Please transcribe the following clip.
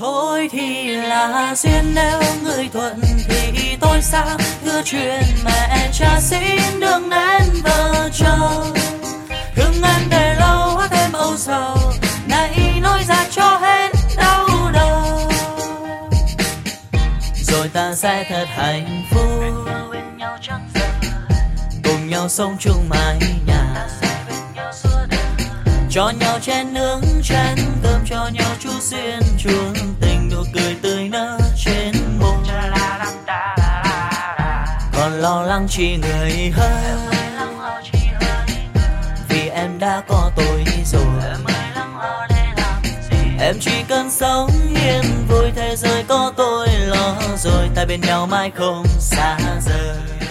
Thôi thì là duyên, nếu người thuận thì tôi sao hứa chuyện mẹ cha xin đừng nên vợ chồng. Thương em để lâu hóa thêm âu sầu, này nói ra cho hết đau đầu. Rồi ta sẽ thật hạnh phúc, cùng nhau sống chung mái nhà, cho nhau chén nướng chén cơm, cho nhau chút duyên chuông tình, nụ cười tươi nở trên môi. Còn lo lắng chỉ người hơn, vì em đã có tôi rồi. Em chỉ cần sống yên vui, thế giới có tôi lo rồi, ta bên nhau mãi không xa rời.